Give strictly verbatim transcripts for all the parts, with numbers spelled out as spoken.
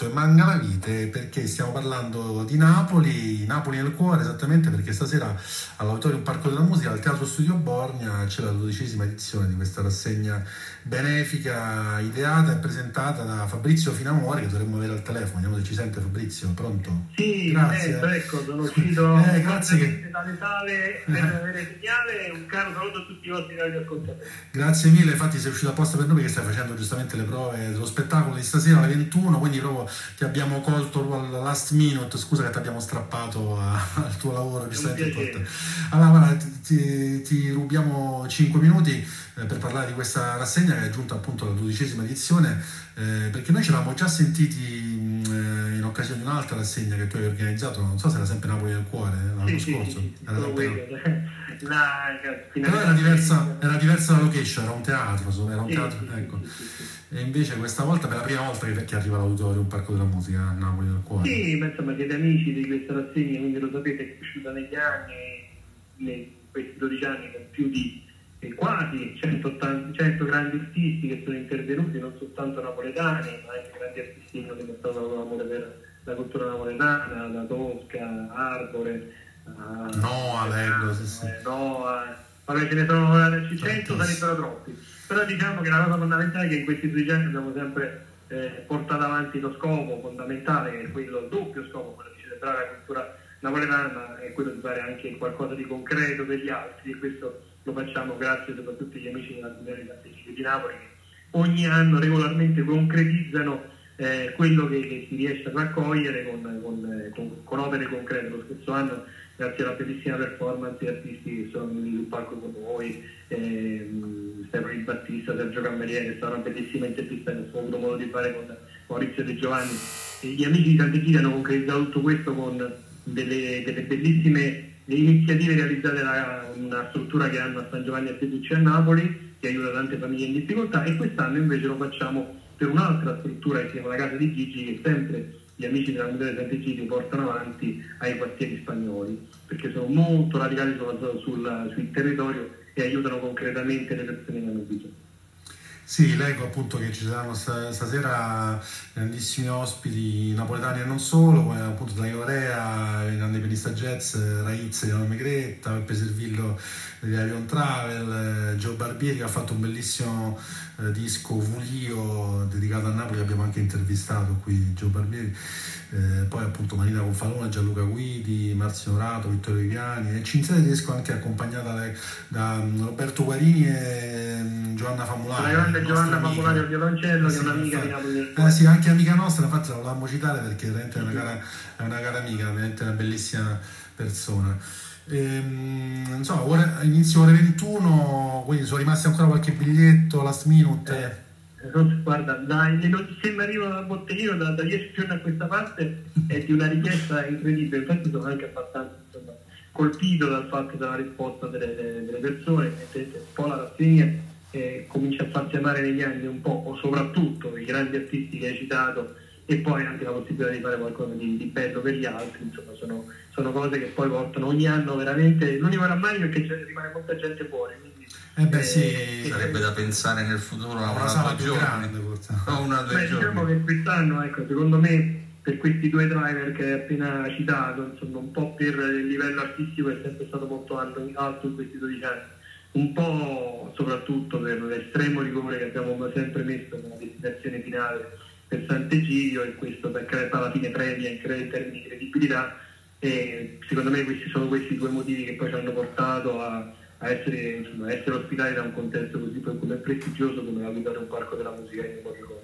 e Manca la vite, perché stiamo parlando di Napoli, Napoli nel cuore, esattamente perché stasera all'Auditorium Parco della Musica, al Teatro Studio Borgna, c'è la dodicesima edizione di questa rassegna benefica ideata e presentata da Fabrizio Finamori, che dovremmo avere al telefono. Vediamo se ci sente. Fabrizio, pronto? Sì, grazie. Ecco, ecco, sono uscito eh, grazie che... dalle sale per avere segnale. Un caro saluto a tutti i vostri radioascoltatori. Grazie mille, infatti sei uscito apposta per noi perché stai facendo giustamente le prove dello spettacolo di stasera alle ventuno, quindi proprio ti abbiamo colto al last minute. Scusa che ti abbiamo strappato a, al tuo lavoro, giustamente. Allora, guarda, ti, ti, ti rubiamo cinque minuti eh, per parlare di questa rassegna che è giunta appunto alla dodicesima edizione, eh, perché noi ci eravamo già sentiti eh, in occasione di un'altra rassegna che tu hai organizzato, non so se era sempre Napoli nel cuore, l'anno sì, scorso. Sì, sì, era sempre... La... Però era diversa, era diversa la location, era un teatro, era un teatro, sì, ecco. Sì, sì, sì. E invece questa volta, per la prima volta che, che arriva all'Auditorium Parco della Musica a Napoli nel cuore. Sì, ma insomma siete amici di questa rassegna, quindi lo sapete, è cresciuta negli anni, in questi dodici anni con più di eh, quasi cento grandi artisti che sono intervenuti, non soltanto napoletani, ma anche grandi artisti che hanno dimostrato la loro amore per la cultura napoletana, la Tosca, Arbore, uh, Noa, leggo, sì, sì. Noa, vabbè, ce ne sono cento, sarebbero troppi. Però diciamo che la cosa fondamentale è che in questi dodici anni abbiamo sempre eh, portato avanti lo scopo fondamentale, che è quello, il doppio scopo, quello di celebrare la cultura napoletana, è quello di fare anche qualcosa di concreto per gli altri, e questo lo facciamo grazie soprattutto agli amici della Comunità di Napoli, che ogni anno regolarmente concretizzano eh, quello che, che si riesce a raccogliere con, con, con, con opere concrete. Lo scorso anno, grazie alla bellissima performance di artisti che sono venuti sul palco con noi, ehm, Stefano Di Battista, Sergio Cammeriere, è stata una bellissima intervista che ho avuto modo di fare con Maurizio De Giovanni, e gli amici di Sant'Egidio hanno concretizzato tutto questo con delle, delle bellissime iniziative realizzate da una struttura che hanno a San Giovanni a Teducci a Napoli, che aiuta tante famiglie in difficoltà, e quest'anno invece lo facciamo per un'altra struttura che si chiama la Casa di Gigi, che sempre gli amici della Comunità di Sant'Egidio portano avanti ai quartieri spagnoli, perché sono molto radicali sul, sul, sul territorio e aiutano concretamente le persone che hanno bisogno. Sì, leggo appunto che ci saranno stasera grandissimi ospiti napoletani e non solo, come appunto Dario Rea, il grande pianista jazz, Raiz di Nome Gretta, Peppe Servillo di Avion Travel, Gio Barbieri che ha fatto un bellissimo eh, disco Vulio dedicato a Napoli, abbiamo anche intervistato qui Gio Barbieri, eh, poi appunto Marina Confalone, Gianluca Guidi, Marzio Norato, Vittorio Viviani, e Cinzia Tedesco anche accompagnata da, da Roberto Guarini e Giovanna Famulari. La grande Giovanna Famulari al violoncello, che è un'amica di Napoli. Eh sì, anche amica nostra, infatti la volevamo citare perché veramente è una cara, è una cara amica, veramente una bellissima persona. Ehm, insomma, ora, inizio ore ventuno, quindi sono rimasti ancora qualche biglietto last minute. Eh, guarda, dai, le notizie mi arrivano dal botteghino da, da dieci giorni a questa parte è di una richiesta incredibile, infatti sono anche abbastanza insomma, colpito dal fatto della risposta delle, delle persone, un po' la rassegna eh, comincia a farsi amare negli anni un po', o soprattutto i grandi artisti che hai citato, e poi anche la possibilità di fare qualcosa di, di bello per gli altri, insomma sono, sono cose che poi portano ogni anno veramente, non rimarrà mai perché c'è, rimane molta gente fuori, quindi, eh beh sì, eh, sarebbe da pensare nel futuro a una, una sala due più giorni grande forse. No, una due beh, giorni. diciamo che quest'anno, ecco, secondo me per questi due driver che hai appena citato, insomma un po' per il livello artistico è sempre stato molto alto, alto in questi dodici anni, un po' soprattutto per l'estremo rigore che abbiamo sempre messo nella destinazione finale per Sant'Egidio, e questo perché alla fine premia in termini di credibilità, e secondo me questi sono questi due motivi che poi ci hanno portato a, a, essere, insomma, a essere ospitati da un contesto così come prestigioso come l'Auditorium Parco della Musica in Morricone.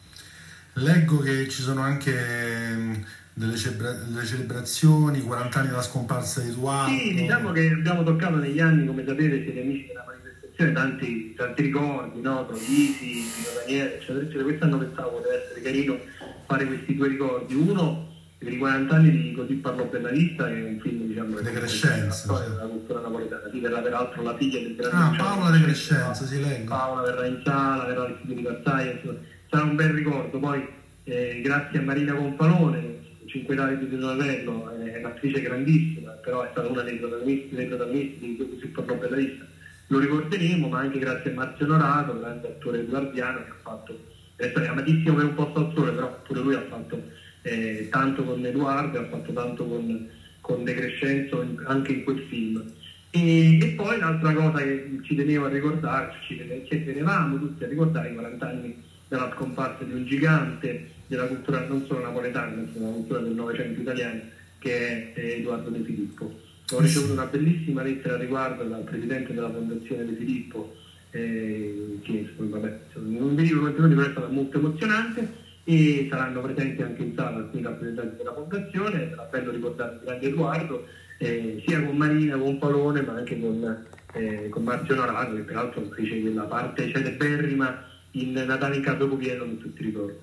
Leggo che ci sono anche delle, celebra- delle celebrazioni, quaranta anni dalla scomparsa di Eduardo. Sì, diciamo che abbiamo toccato negli anni, come sapete, siete amici della manifestazione, tanti, tanti ricordi, no? Troisi, Pino Daniele, eccetera, eccetera. Quest'anno pensavo poteva essere carino fare questi due ricordi. Uno per i quaranta anni di Così parlò Bellavista, che è un film, diciamo, De Crescenzo, la della cultura napoletana. Sì, verrà peraltro la figlia del grande ah, Paola De Crescenzo, si leggo. Paola verrà in sala, verrà l'Istituto di Versailles, insomma, sarà un bel ricordo. Poi eh, grazie a Marina Confalone, Cinque David di Donatello, è un'attrice grandissima, però è stata una dei protagonisti, dei protagonisti di Così parlò Bellavista. Lo ricorderemo, ma anche grazie a Marzio Norato, grande attore guardiano, che ha fatto adesso è amatissimo per un posto al sole, però pure lui ha fatto eh, tanto con Edoardo, ha fatto tanto con, con De Crescenzo in, anche in quel film. E, e poi l'altra cosa che ci tenevo a ricordare, ci, tene, ci tenevamo tutti a ricordare i quaranta anni della scomparsa di un gigante della cultura non solo napoletana, ma della cultura del Novecento italiano, che è Edoardo De Filippo. Ho ricevuto una bellissima lettera a riguardo dal presidente della Fondazione De Filippo, eh, che vabbè, non vi dico i contenuti, però è stata molto emozionante, e saranno presenti anche in sala alcuni rappresentanti della Fondazione. Sarà bello ricordare il grande Edoardo, eh, sia con Marina, con Palone, ma anche con, eh, con Marzio Onorato, che peraltro fece quella parte celeberrima in Natale in Casa Copiello che tutti ricordano.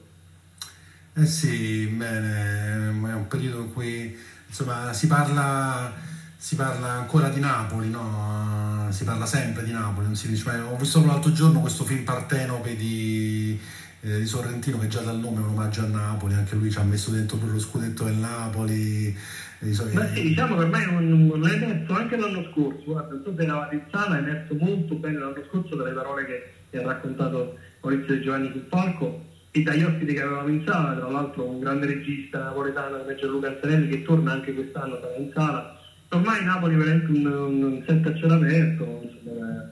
Eh sì, bene, è un periodo in cui insomma si parla, si parla ancora di Napoli, no? Si parla sempre di Napoli, non si dice, ho visto l'altro giorno questo film Partenope di, eh, di Sorrentino, che già dal nome è un omaggio a Napoli, anche lui ci ha messo dentro pure lo scudetto del Napoli. Ma sì, diciamo che ormai non l'ho emerso anche l'anno scorso, guarda, non so se eravate in sala, è emerso molto bene l'anno scorso dalle parole che ha raccontato Maurizio De Giovanni sul palco e dagli ospiti che avevamo in sala, tra l'altro un grande regista napoletano come Gianluca Anzanelli, che torna anche quest'anno, sarà in sala. Ormai Napoli è veramente un, un set a cielo aperto, insomma,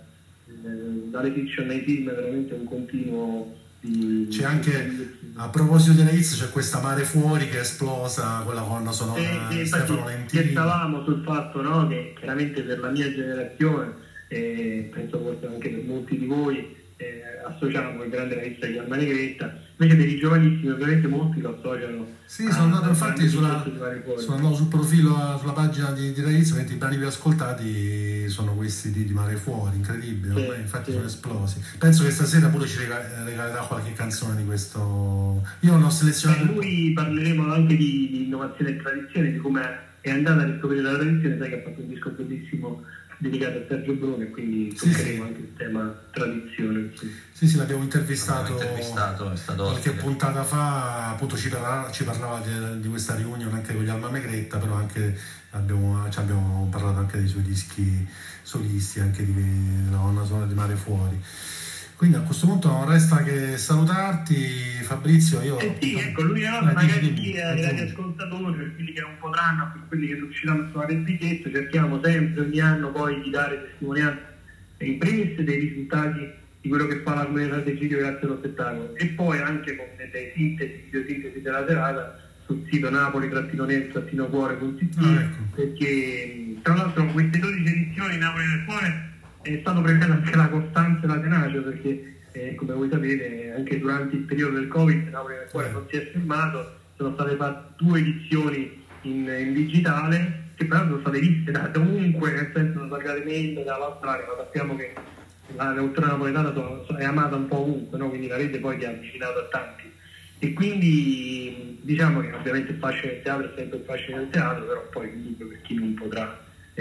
eh, dalle fiction ai film è veramente un continuo. C'è anche, a proposito della Hits, c'è questa Mare Fuori che è esplosa con la colonna sonora di eh, Stefano Lentini. Stavamo sul fatto, no, che chiaramente per la mia generazione, eh, penso forse anche per molti di voi, eh, associamo il grande regista di Alma Negretta, invece per i giovanissimi ovviamente molti lo associano. Sì, sono andato infatti sulla, sono andato sul profilo, sulla pagina di, di Raiz, mentre i brani più ascoltati sono questi di, di Mare Fuori, incredibile, sì, infatti sì. Sono esplosi. Penso che stasera pure ci regalerà qualche canzone di questo. Io non ho selezionato. Per lui parleremo anche di, di innovazione e tradizione, di come è andata a riscoprire la tradizione, sai che ha fatto un disco bellissimo dedicato a Sergio Bruni, e quindi toccheremo sì, sì. anche il tema tradizione. Sì, sì, sì l'abbiamo intervistato, intervistato è stato qualche puntata fa, appunto ci parlava, ci parlava di, di questa riunione anche con gli Alma Negretta, però anche abbiamo, ci abbiamo parlato anche dei suoi dischi solisti, anche di, della colonna sonora di Mare Fuori. Quindi a questo punto non resta che salutarti, Fabrizio. Io eh sì, ecco, l'unica cosa magari chi è agli ascoltatori, per quelli che non potranno, per quelli che riusciranno a trovare il biglietto, cerchiamo sempre ogni anno poi di dare testimonianza in primis dei risultati di quello che fa la comunità dei video grazie allo spettacolo, e poi anche con delle sintesi, videosintesi della serata sul sito napoli-nel-cuore punto it, ah, ecco. Perché tra l'altro queste dodici edizioni Napoli nel cuore è stato premiato anche la costanza e la tenacia, perché eh, come voi sapete anche durante il periodo del Covid Napoli nel cuore non si è fermato, sono state fatte due edizioni in, in digitale che peraltro sono state viste da ovunque, nel senso sono arrivate mail dall'Australia, ma sappiamo che la cultura napoletana è amata un po' ovunque, no? Quindi la rete poi ti ha avvicinato a tanti, e quindi diciamo che ovviamente il fascino del teatro è sempre il fascino del teatro, però poi comunque per chi non potrà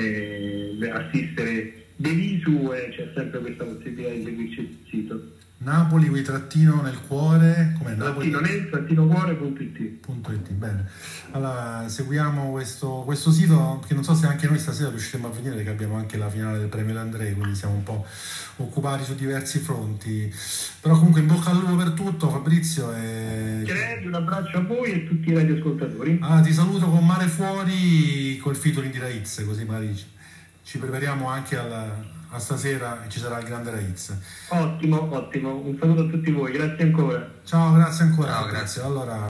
eh, assistere de visu, e c'è sempre questa possibilità di seguirci sul sito Napoli wi trattino nel cuore, come Napoli nel trattino cuore punto it. Bene, allora seguiamo questo, questo sito, che non so se anche noi stasera riusciremo a venire, perché abbiamo anche la finale del premio Landrei, quindi siamo un po' occupati su diversi fronti, però comunque in bocca al lupo per tutto, Fabrizio, e... Grazie, un abbraccio a voi e a tutti i radioascoltatori. Ah, ti saluto con Mare Fuori col featuring di Raiz, così magari ci, ci prepariamo anche alla, a stasera e ci sarà il grande Raiz. Ottimo, ottimo, un saluto a tutti voi, grazie ancora. Ciao, grazie ancora. Ciao, grazie. Allora